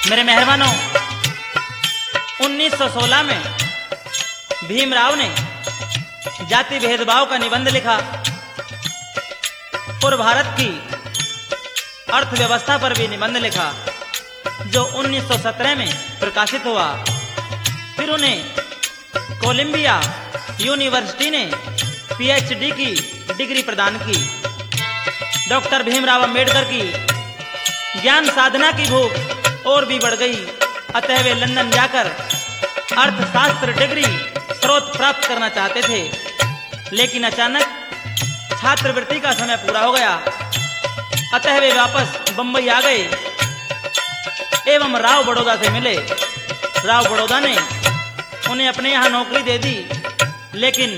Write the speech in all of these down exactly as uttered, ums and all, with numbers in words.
मेरे मेहरबानों, उन्नीस सौ सोलह में भीमराव ने जाति भेदभाव का निबंध लिखा और भारत की अर्थव्यवस्था पर भी निबंध लिखा, जो उन्नीस सौ सत्रह में प्रकाशित हुआ। फिर उन्हें कोलंबिया यूनिवर्सिटी ने पीएचडी की डिग्री प्रदान की। डॉक्टर भीमराव अंबेडकर की ज्ञान साधना की भूख और भी बढ़ गई, अतः वे लंदन जाकर अर्थशास्त्र डिग्री स्रोत प्राप्त करना चाहते थे, लेकिन अचानक छात्रवृत्ति का समय पूरा हो गया, अतः वे वापस बंबई आ गए एवं राव बड़ौदा से मिले। राव बड़ौदा ने उन्हें अपने यहाँ नौकरी दे दी, लेकिन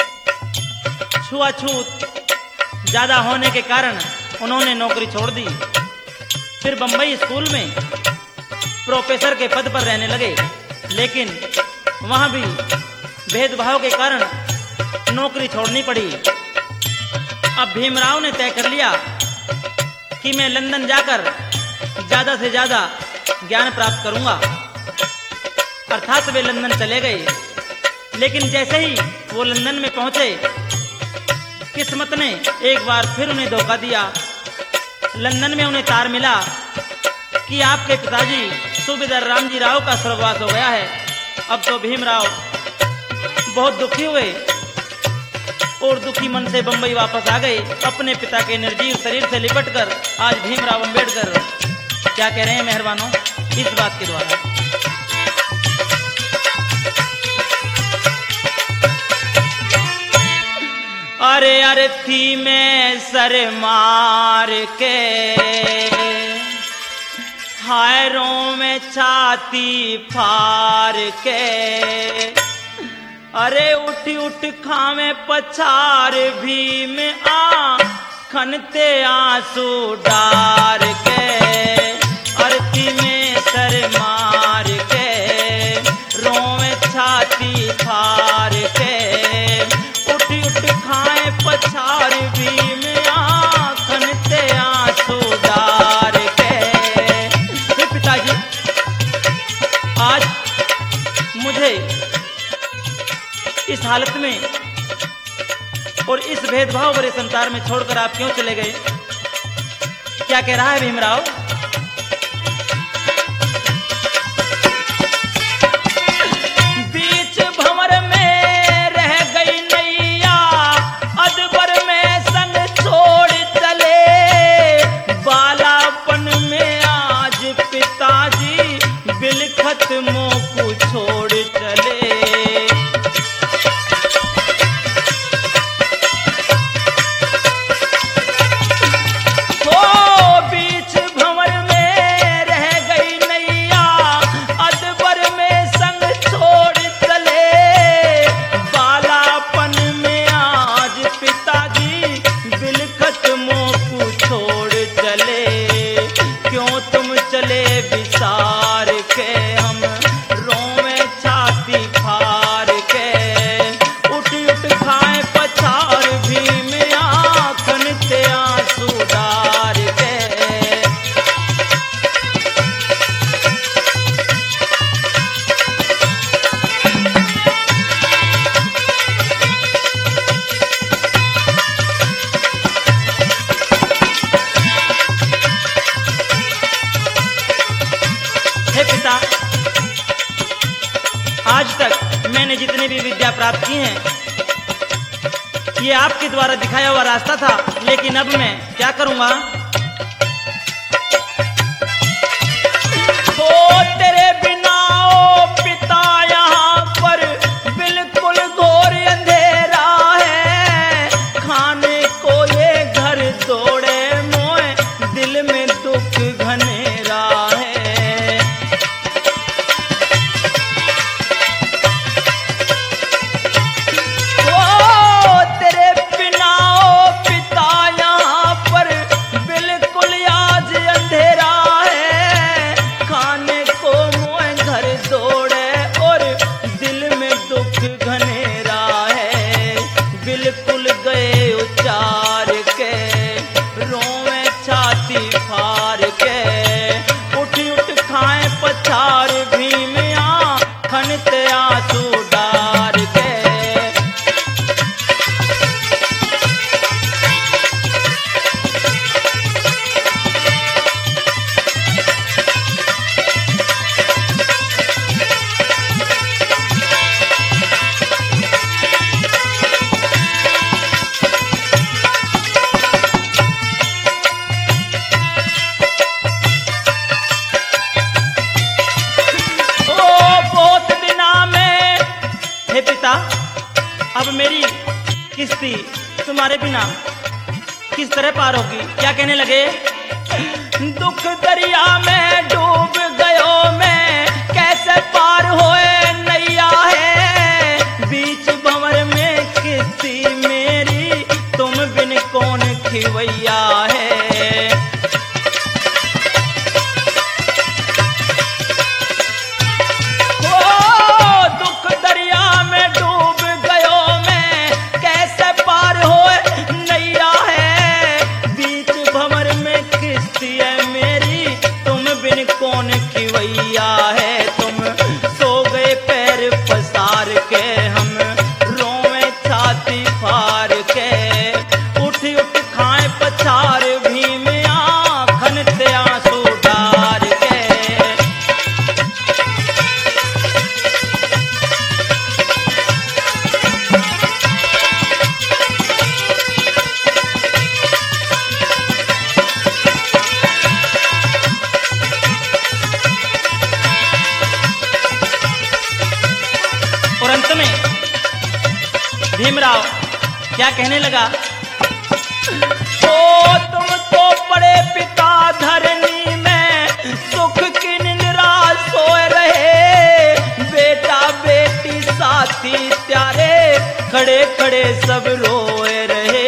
छुआछूत ज्यादा होने के कारण उन्होंने नौकरी छोड़ दी। फिर बंबई स्कूल में प्रोफेसर के पद पर रहने लगे, लेकिन वहां भी भेदभाव के कारण नौकरी छोड़नी पड़ी। अब भीमराव ने तय कर लिया कि मैं लंदन जाकर ज्यादा से ज्यादा ज्ञान प्राप्त करूंगा, अर्थात वे लंदन चले गए। लेकिन जैसे ही वो लंदन में पहुंचे, किस्मत ने एक बार फिर उन्हें धोखा दिया। लंदन में उन्हें तार मिला कि आपके पिताजी सूबेदार रामजी राव का स्वर्गवास हो गया है। अब तो भीमराव बहुत दुखी हुए और दुखी मन से बंबई वापस आ गए, अपने पिता के निर्जीव शरीर से लिपटकर। आज भीमराव अंबेडकर क्या कह रहे हैं मेहरबानों इस बात के द्वारा। अरे अरे थी मैं सर मार के हायरों में छाती फार के, अरे उठ उठ खावे पछार भीम आ खनते आंसू डार के, अरती में सर मार के रोवे छाती फार के, उठ उठ खाए पछार भीम आ खनते आंसू डार के। हे पिताजी, आज मुझे इस हालत में और इस भेदभाव भरे संसार में छोड़कर आप क्यों चले गए? क्या कह रहा है भीमराव? बीच भंवर में रह गई नैया, अदबर में संग छोड़ चले, बालापन में आज पिताजी बिलखत मोह को छोड़ चले। आज तक मैंने जितनी भी विद्या प्राप्त की है, ये आपके द्वारा दिखाया हुआ रास्ता था, लेकिन अब मैं क्या करूंगा? ओ तेरे बिना ओ पिता यहाँ पर बिल्कुल घोर अंधेरा है, खाने को ये घर दौड़े मोए दिल में दुख घनेरा है। फार के उठ उठ खाए आंसू डार के। अब मेरी किश्ती तुम्हारे बिना किस तरह पार होगी? क्या कहने लगे? दुख दरिया में डूब गयो मैं, कैसे पार होए नैया है। बीच भंवर में किश्ती मेरी, तुम बिन कौन खिवैया है। कौन खिवैया है। तुम सो गए पैर पसार के, हम रोवे छाती फार के। उठ उठ खाए पछार भीम आँखन ते आंसू डार के। और अंत में भीमराव क्या कहने लगा? ओ तुम तो पड़े पिता धरनी में, सुख की निंद्रा सोए रहे। बेटा बेटी साथी प्यारे, खड़े खड़े सब रोए रहे।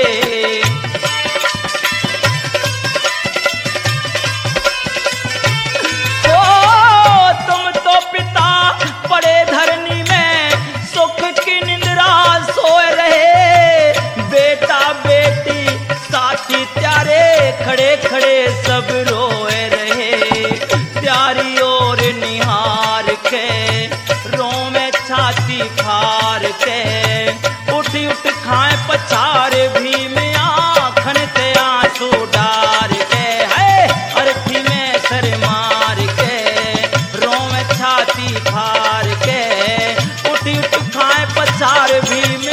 ओ तुम तो पिता पड़े धरनी में, सुख की निंद्रा सोए रहे। बेटा बेटी साथी प्यारे, खड़े खड़े सब रोए रहे। प्यारी ओर निहार के, रोवे छाती फार के। उठ उठ खाए पछार भीम आँखन ते आंसू डार के। है अर्थी में सर मार के, रोवे छाती फार के। उठ उठ खाए पछार भीम